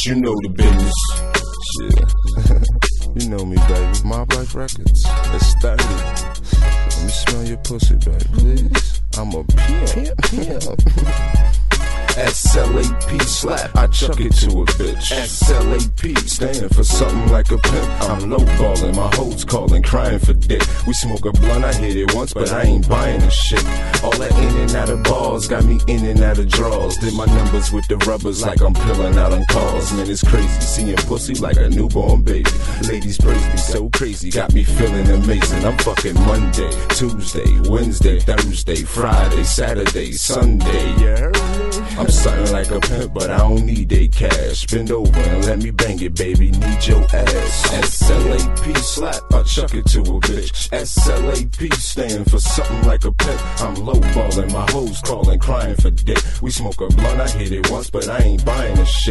you know the business. Shit. You know me, baby. Mob Life Records. It's 30. Let me smell your pussy, baby, please. I'm a pimp. SLAP slap, I chuck it to a bitch. SLAP standing for something like a pimp. I'm lowballing, my hoes calling, crying for dick. We smoke a blunt, I hit it once, but I ain't buying the shit. All that in and out of bars got me in and out of draws. Did my numbers with the rubbers like I'm peeling out on cars. Man, it's crazy, seeing pussy like a newborn baby. Ladies praise me so crazy, got me feeling amazing. I'm fucking Monday, Tuesday, Wednesday, Thursday, Friday, Saturday, Sunday. You heard me? I'm something like a pimp, but I don't need they cash. Bend over and let me bang it, baby, need your ass. SLAP slap, I chuck it to a bitch. SLAP stand for something like a pimp. I'm lowballing, my hoes calling, crying for dick. We smoke a blunt, I hit it once, but I ain't buying the shit.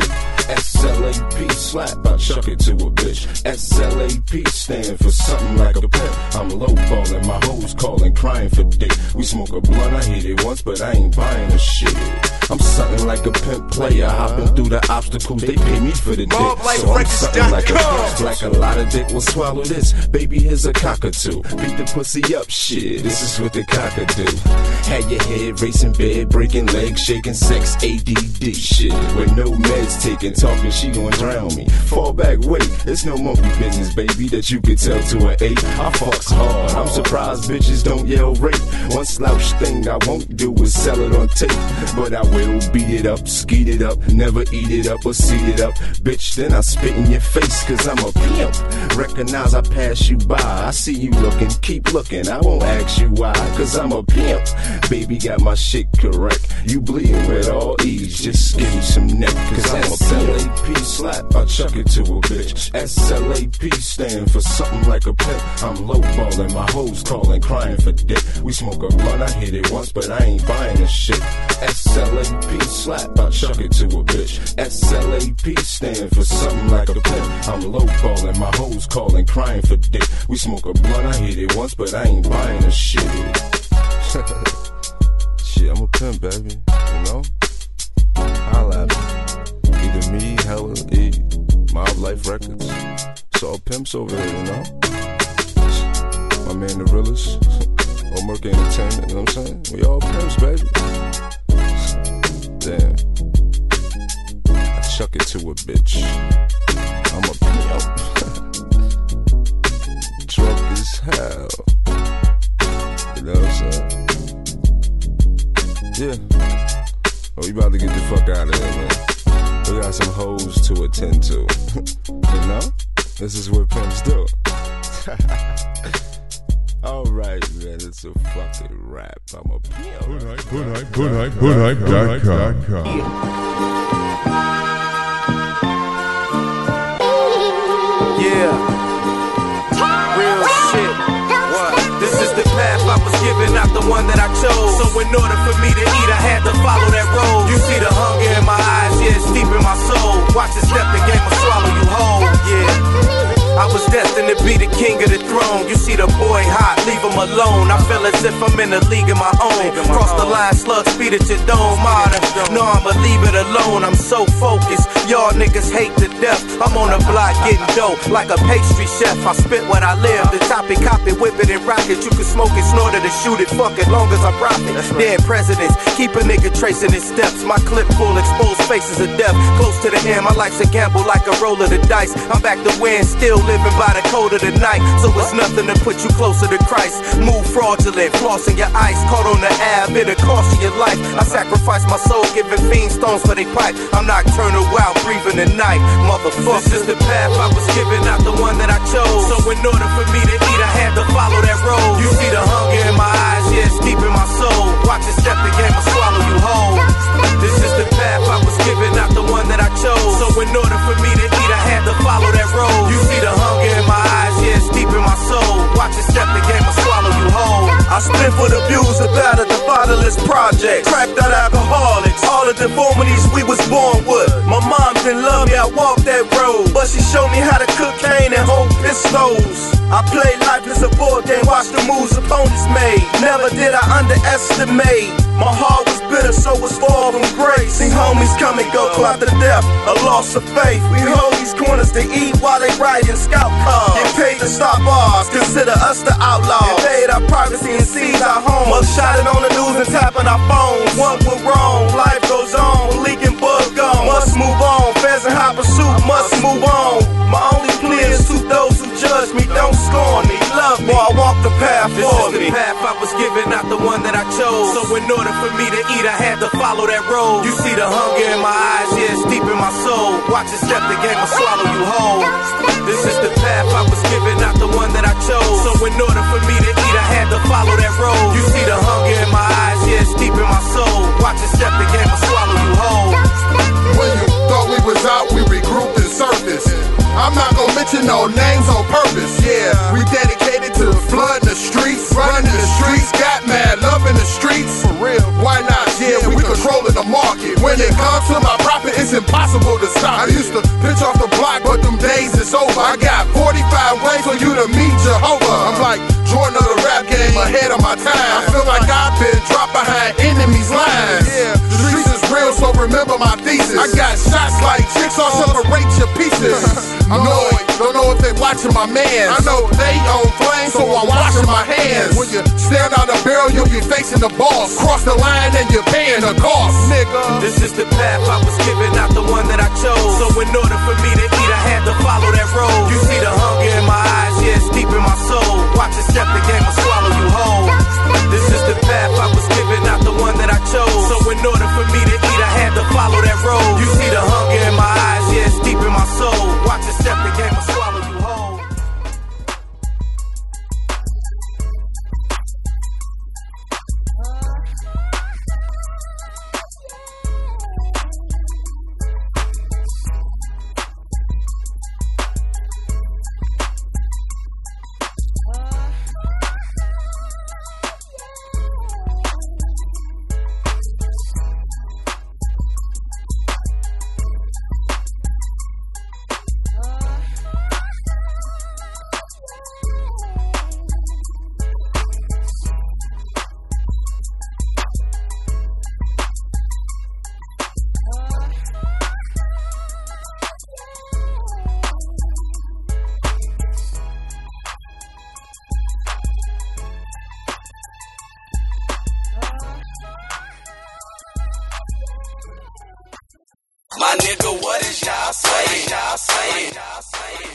SLAP slap, I chuck it to a bitch. SLAP stand for something like a pimp. I'm lowballing, my hoes calling, crying for dick. We smoke a blunt, I hit it once, but I ain't buying the shit. I'm something like a pimp player, hopping through the obstacles, they pay me for the dick. So I'm something like a pimp, like a lot of dick will swallow this. Baby, here's a cockatoo, beat the pussy up, shit, this is what the cockatoo. Had your head racing, bed breaking, legs shaking, sex ADD, shit, with no meds taken, talking, she gon' drown me. Fall back, wait, it's no monkey business, baby, that you could tell to an 8. I fucks hard, I'm surprised bitches don't yell rape. One slouch thing I won't do is sell it on tape, but I will beat it up, skeet it up, never eat it up or seed it up. Bitch, then I spit in your face, cause I'm a pimp. Recognize I pass you by, I see you looking, keep looking, I won't ask you why, cause I'm a pimp. Baby got my shit correct, you bleeding with all ease, just give me some neck, cause I'm a SLAP slap, I chuck it to a bitch. SLAP stand for something like a pimp. I'm lowballing, my hoes calling, crying for dick. We smoke a blunt, I hit it once, but I ain't buying this shit. SLAP slap, I chuck it to a bitch. SLAP stand for something like a pimp. I'm lowballing, my hoes calling, crying for dick. We smoke a blunt, I hit it once, but I ain't buying the shit. Shit, I'm a pimp, baby, you know? Holla at me. Either me, Hella, E, Mob Life Records. It's all pimps over here, you know? My man, the realest. Or Merc Entertainment, you know what I'm saying? We all pimps, baby. Damn. I chuck it to a bitch. I'm a pimp. Drunk as hell. You know what I'm saying? Yeah. Oh, you about to get the fuck out of here, man. We got some hoes to attend to. You know? This is what pimps do. Alright, man, it's a fucking rap. I'm a pimp. Goodnight.com. Yeah. Real shit. What? This is the path I was given, not the one that I chose. So in order for me to eat, I had to follow that road. You see the hunger in my eyes, yeah, it's deep in my soul. Watch it step, the game will swallow you whole, yeah. I was destined to be the king of the throne. You see the boy hot, leave him alone. I feel as if I'm in a league of my own. Cross the line, slug, speed at your dome. Modern, no, I'ma leave it alone. I'm so focused, y'all niggas hate to death. I'm on the block getting dope like a pastry chef. I spit what I live, the topic, copy, whip it and rock it. You can smoke it, snort it, and shoot it, fuck it, long as I profit. Dead presidents, keep a nigga tracing his steps. My clip full, exposed faces of death. Close to the end, my life's a gamble like a roll of the dice. I'm back to win, still living by the code of the night. So it's nothing to put you closer to Christ. Move fraudulent, flossing your ice. Caught on the ab, it'll cost you your life. I sacrifice my soul, giving fiends stones for they pipe. I'm nocturnal, wild, breathing the night. Motherfucker, this is the path I was given, not the one that I chose. So in order for me to eat, I had to follow that road. You see the hunger in my eyes, yeah, it's deep in my soul. Watch it step, the game will swallow you whole. This is the path I was given, not the one that I chose. So in order for me to eat, I had to follow that road. You see the hunger in my eyes, yeah, it's deep in my soul. Watch it step, the game will swallow you whole. I spit for the views about the fatherless project. Cracked out alcoholics, all the deformities we was born with. My mom didn't love me, I walked that road, but she showed me how to cook cane and hold pistols. I played life as a board game, watched the moves opponents made. Never did I underestimate. My heart was bitter, so it's far from grace. See homies come and go, clout to death, a loss of faith. We hold these corners to eat while they riding scout cars. Get paid to stop ours, consider us the outlaws. Invade our privacy and seize our home. Must shot it on the news and tapping our phones. What went wrong? Life goes on, leaking bug gone. Must move on, feds in hot pursuit, must move on. My only plea is to those who judge me, don't scorn me, love me, or I walk the path for me. This is the path I was given, not the one that I chose. So in order for me to eat, I had to follow that road. You see the hunger in my eyes, yeah, it's deep in my soul. Watch it step, the game will swallow you whole. This is the path I was given, not the one that I chose. So in order for me to eat, I had to follow that road. You see the hunger in my eyes, yeah, it's deep in my soul. Watch it step, the game will swallow you whole. When you thought we was out, we regrouped and surfaced. I'm not gonna mention no names on purpose, yeah. We dedicated to flooding the streets, running the streets, got mad, love in the streets. For real, why not? Yeah, we controlling the market. When it comes to my profit, it's impossible to stop. I used to pitch off the block, but them days is over. I got 45 ways for you to meet Jehovah. I'm like Jordan of the rap game, ahead of my time. I feel like I've been dropped behind enemies' lines. Yeah, the streets is real, so remember my thesis. I got shots like jigsaw, separate your pieces. Annoyed, don't know if they watching my mans. I know they on flame, so I'm washing my hands. When you stand out the barrel, you'll be facing the boss. Cross the line and you're paying the cost, nigga. This is the path I was given, not the one that I chose. So in order for me to eat, I had to follow that road. You see the hunger in my eyes, yeah, it's deep in my soul. Watch it step, the game will swallow you whole. This is the path I was given, not the one that I chose. So in order for me to eat, I had to follow that road. You see the hunger in my eyes, yeah, it's deep in my soul. Watch it step, the game will swallow you whole. My nigga, what is y'all saying? Y'all saying? Y'all saying?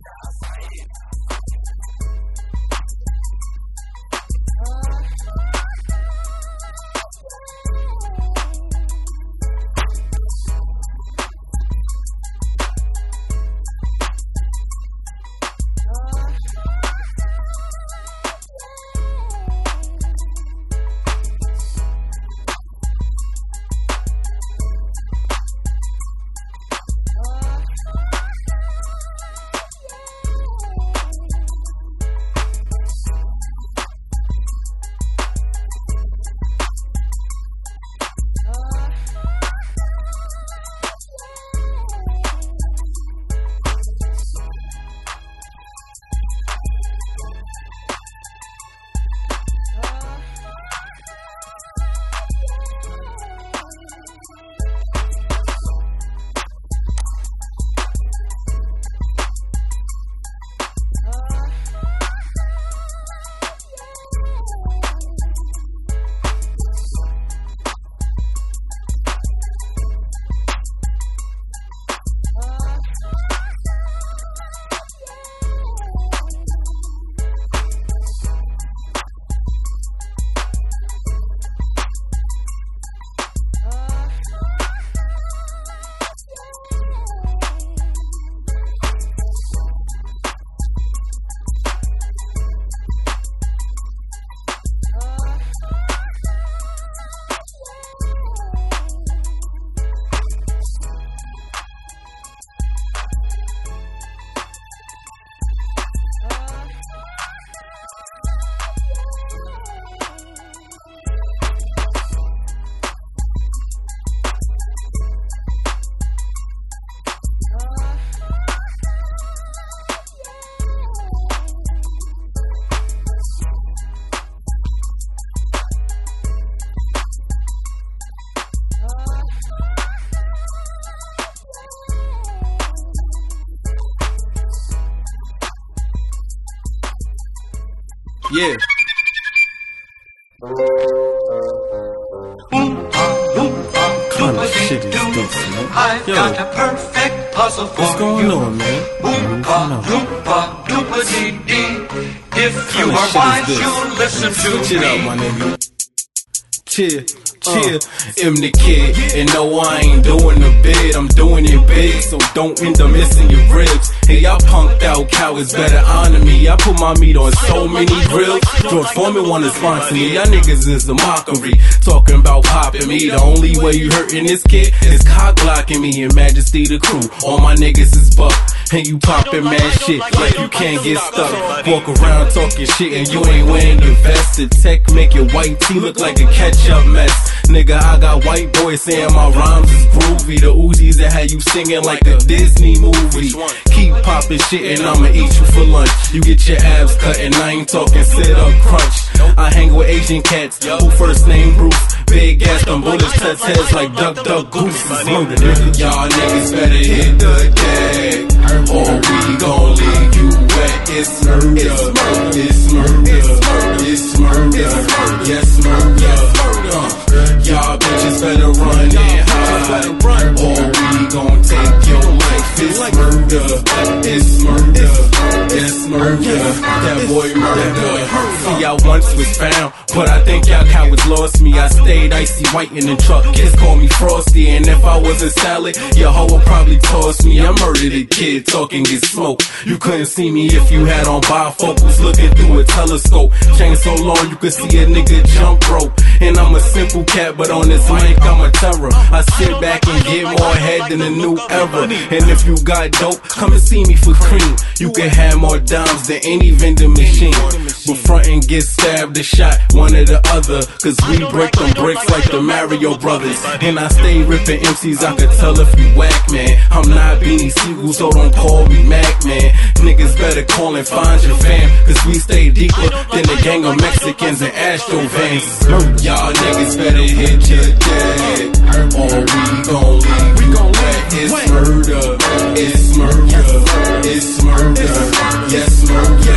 Yeah. Kind of shit is this, man? Yo, got a perfect puzzle for what's going on, man? If you are wise, you'll listen to me. Switch it up, my nigga. Chill. I'm the kid, and no, I ain't doing the bid, I'm doing it big, so don't end up missing your ribs. Hey, y'all punked out cowards better honor me. I put my meat on so many grills. George Foreman wanna sponsor me. Y'all niggas is a mockery, talking about popping me. The only way you hurting this kid is cock blocking me. And Majesty the crew, all my niggas is buck. And you poppin' mad shit like you can't get stuck. Walk around talking shit and you ain't wearing your vest. The tech make your white tee look like a ketchup mess. Nigga, I got white boys saying my rhymes is groovy. The Uzis that had you singing like a Disney movie. Keep poppin' shit and I'ma eat you for lunch. You get your abs cut and I ain't talking sit up crunch. I hang with Asian cats who first name Bruce. Big ass, them bullets touch heads like Duck Goose. Murder, nigga. Y'all niggas better hit the deck, or we gon' leave you wet. It's murder, it's murder, it's murder, yes murder. Y'all bitches better run and hide, or we gon' take your life. It's murder, it's murder, it's murder. That boy murder. See, I once was found, but I think y'all cowards lost me. I stayed icy white in the truck. Kids call me Frosty, and if I was a salad, your hoe would probably toss me. I murdered a kid, talking get smoke. You couldn't see me if you had on bifocals, looking through a telescope. Chain so long you could see a nigga jump rope. And I'm a simple cat, but on this mic I'm a terror. I sit back and get more head than a new era. And if you got dope, come and see me for cream. You can have more dimes than any vending machine. But front and get stabbed or shot, one or the other. Cause we break them bricks like the Mario Brothers. And I stay ripping MCs, I could tell if you whack, man. I'm not Beanie Siegel, so don't call me Mac, man. Niggas better call and find your fam, cause we stay deeper than a gang of Mexicans and Astro vans. Y'all niggas better hit your dead, or we gon' leave you wet. It's murder, it's murder, it's murder, yes murder.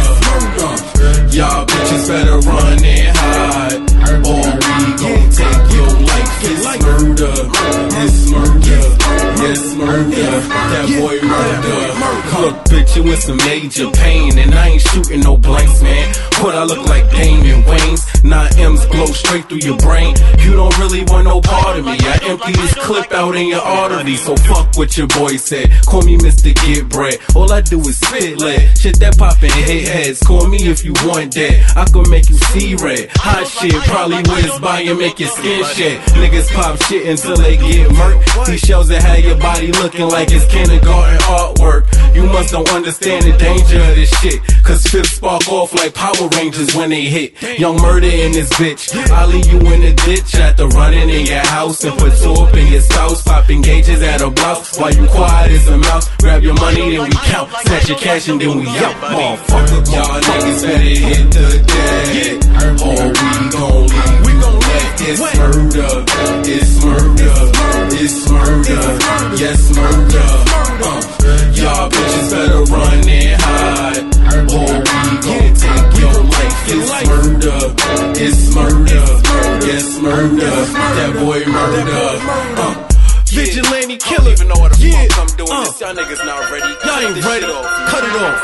Y'all bitches better run and hide, or we gon' take your life. It's murder, it's murder, yes murder. That boy murder. Look, bitch, you in some major pain, and I ain't shooting no blanks, man. But I look like Damon Wayans. 9 M's blow straight through your brain. You don't really want no part of me. I empty this clip out in your artery. So fuck what your boy said. Call me Mr. Get Bread. All I do is spit lead. Shit that poppin' hit heads. Call me if you want that. I can make you see red. Hot shit probably whiz by and make your skin shed. Niggas pop shit until they get murked. These shells that have your body looking like it's kindergarten artwork. You must don't understand the danger of this shit. Cause fifth spark off like Power Rangers when they hit. Young murder in this bitch. I'll leave you in the ditch after running in your house and put two up in your spouse. Popping gauges at a blouse while you quiet as a mouse. Grab your money then we count. Snatch your cash and then we out. Motherfucker, y'all niggas better hit the deck, or we gon' leave you wet. It's murder, it's murder, it's murder, yes murder. Y'all bitches better run and hide, or we gon' take your life. It's murder, it's murder, yes murder. That boy murder. Vigilante killer. Even know what the fuck I'm doing. This y'all niggas not ready. Y'all ain't ready. Cut it off.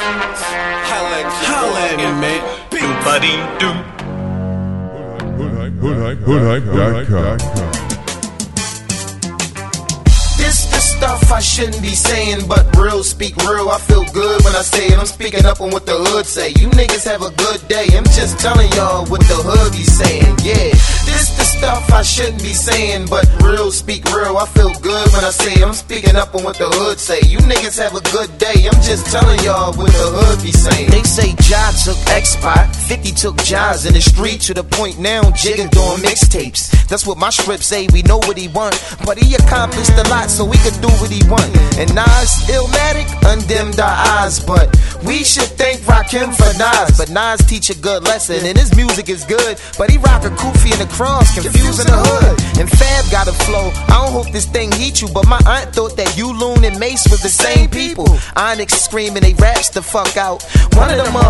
Holla at me, man. Big buddy do. Hoodhype.com. This the stuff I shouldn't be saying, but real speak real. I feel good when I say it. I'm speaking up on what the hood say. You niggas have a good day. I'm just telling y'all what the hood be saying. Yeah, this the stuff I shouldn't be saying, but real speak real. I feel good when I say it. I'm speaking up on what the hood say. You niggas have a good day. I'm just telling y'all what the hood be saying. They say Ja took X-Pot, 50 took Ja's in the street to the point now Jigga doing mixtapes. That's what my script say. We know what he want, but he accomplished a lot, so we could do what he want. And Nas, Illmatic, undimmed our eyes, but we should thank Rakim for Nas. But Nas teach a good lesson, and his music is good, but he rock a Kufi and a cross, confusing the hood. And Fab got a flow. I don't hope this thing heat you, but my aunt thought that you, Loon, and Mace was the same people. Onyx screaming they raps the fuck out. One of the motherfuckers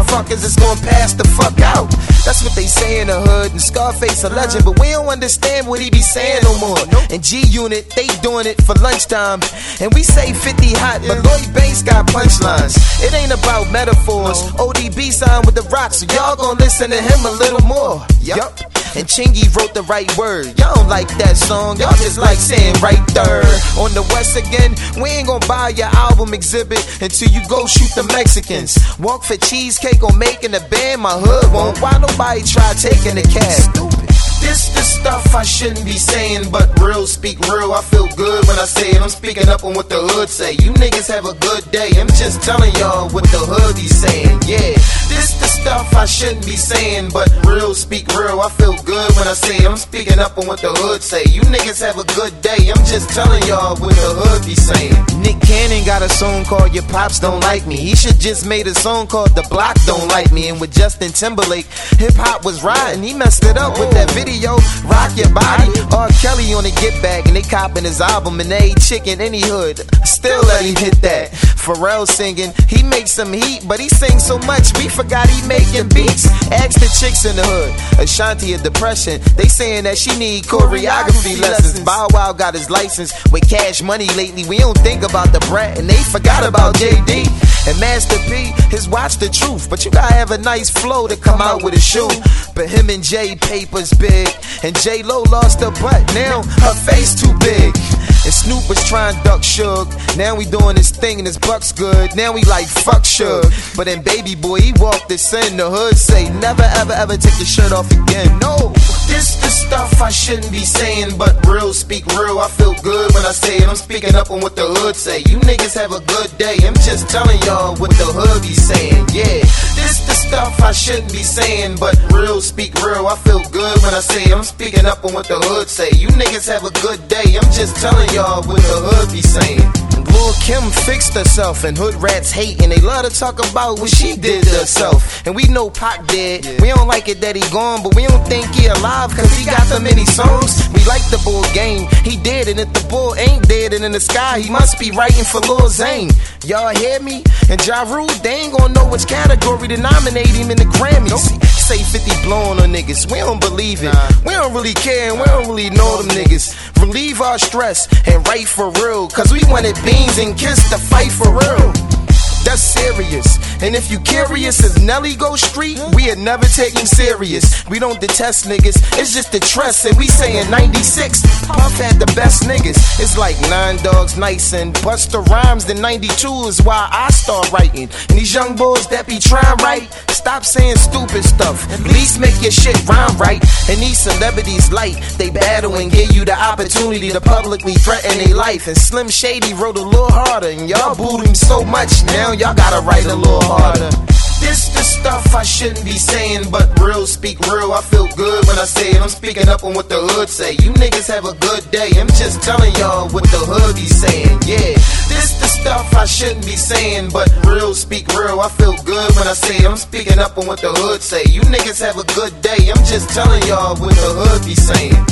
motherfuckers is gonna pass the fuck out. That's what they say in the hood, and Scarface a legend, but we don't understand what he be saying no more. And G-Unit, they doing it for lunchtime, and we say 50 hot, but Lloyd Banks got punchlines. It ain't about metaphors. ODB signed with the Rock, so y'all gon' listen to him a little more. Yup. And Chingy wrote the right word. Y'all don't like that song, y'all just like saying right there. On the West again, we ain't gonna buy your album exhibit until you go shoot the Mexicans. Walk for cheesecake on making a band, my hood won't. Why nobody try taking the cab? Stupid. This the stuff I shouldn't be saying, but real speak real. I feel good when I say it. I'm speaking up on what the hood say. You niggas have a good day. I'm just telling y'all what the hood be saying. Yeah, this the stuff I shouldn't be saying, but real speak real. I feel good when I say it. I'm speaking up on what the hood say. You niggas have a good day. I'm just telling y'all what the hood be saying. Nick Cannon got a song called Your Pops Don't Like Me. He should just made a song called The Block Don't Like Me. And with Justin Timberlake, hip hop was riding. He messed it up with that video. Rock Your Body, R. Kelly on the Get Back, and they copping his album, and they ain't chicken any hood. Still let him hit that. Pharrell singing, he makes some heat, but he sings so much we forgot he making beats. Ask the chicks in the hood, Ashanti of Depression, they saying that she need choreography lessons. Bow Wow got his license with Cash Money lately. We don't think about the brat, and they forgot about JD. And Master P, his watch the truth, but you gotta have a nice flow to come out with a shoe. But him and Jay Paper's big, and J-Lo lost her butt, now her face too big. And Snoop was trying to duck Suge, now we doing his thing and his buck's good. Now we like fuck Suge, but then Baby Boy, he walked this in. The hood say never ever ever take your shirt off again. No, this the stuff I shouldn't be saying, but real speak real. I feel good when I say it. I'm speaking up on what the hood say. You niggas have a good day. I'm just telling y'all what the hood be saying. Yeah, this the stuff I shouldn't be saying, but real speak real. I feel good when I say it. I'm speaking up on what the hood say. You niggas have a good day. I'm just telling y'all what the hood be saying. Lil' Kim fixed herself, and hood rats hate, and they love to talk about what she did to herself. And we know Pac dead. We don't like it that he gone, but we don't think he alive, cause he got the many songs. We like the bull game, he dead, and if the bull ain't dead and in the sky, he must be writing for Lil Zane. Y'all hear me? And Ja Rule, they ain't gonna know which category to nominate him in the Grammys. Say 50 blowing on niggas, we don't believe it. We don't really care, and we don't really know them niggas. Relieve our stress and write for real, cause we wanted beans and kiss to fight for real. That's serious. And if you curious, if Nelly go street, we are never taking serious. We don't detest niggas, it's just the trust. And we saying 96, Puff had the best niggas. It's like 9 Dogs Nice and Busta Rhymes. Then 92 is why I start writing. And these young boys that be trying right, stop saying stupid stuff. At least make your shit rhyme right. And these celebrities light, they battle and give you the opportunity to publicly threaten their life. And Slim Shady wrote a little harder, and y'all booed him so much, now y'all gotta write a little harder. This the stuff I shouldn't be saying, but real speak real. I feel good when I say it. I'm speaking up on what the hood say. You niggas have a good day. I'm just telling y'all what the hood be saying. Yeah, this the stuff I shouldn't be saying, but real speak real. I feel good when I say it. I'm speaking up on what the hood say. You niggas have a good day. I'm just telling y'all what the hood be saying.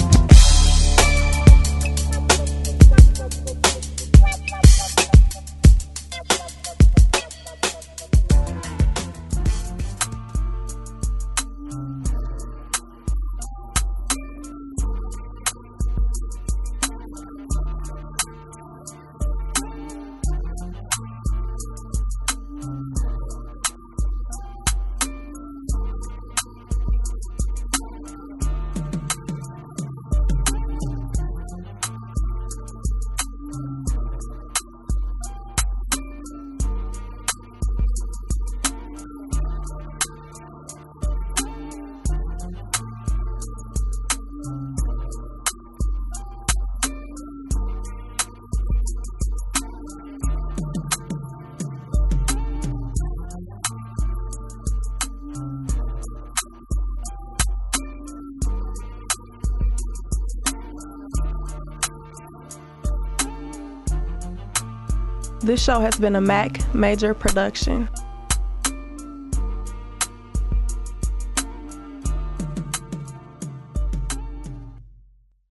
This show has been a Mac Major production.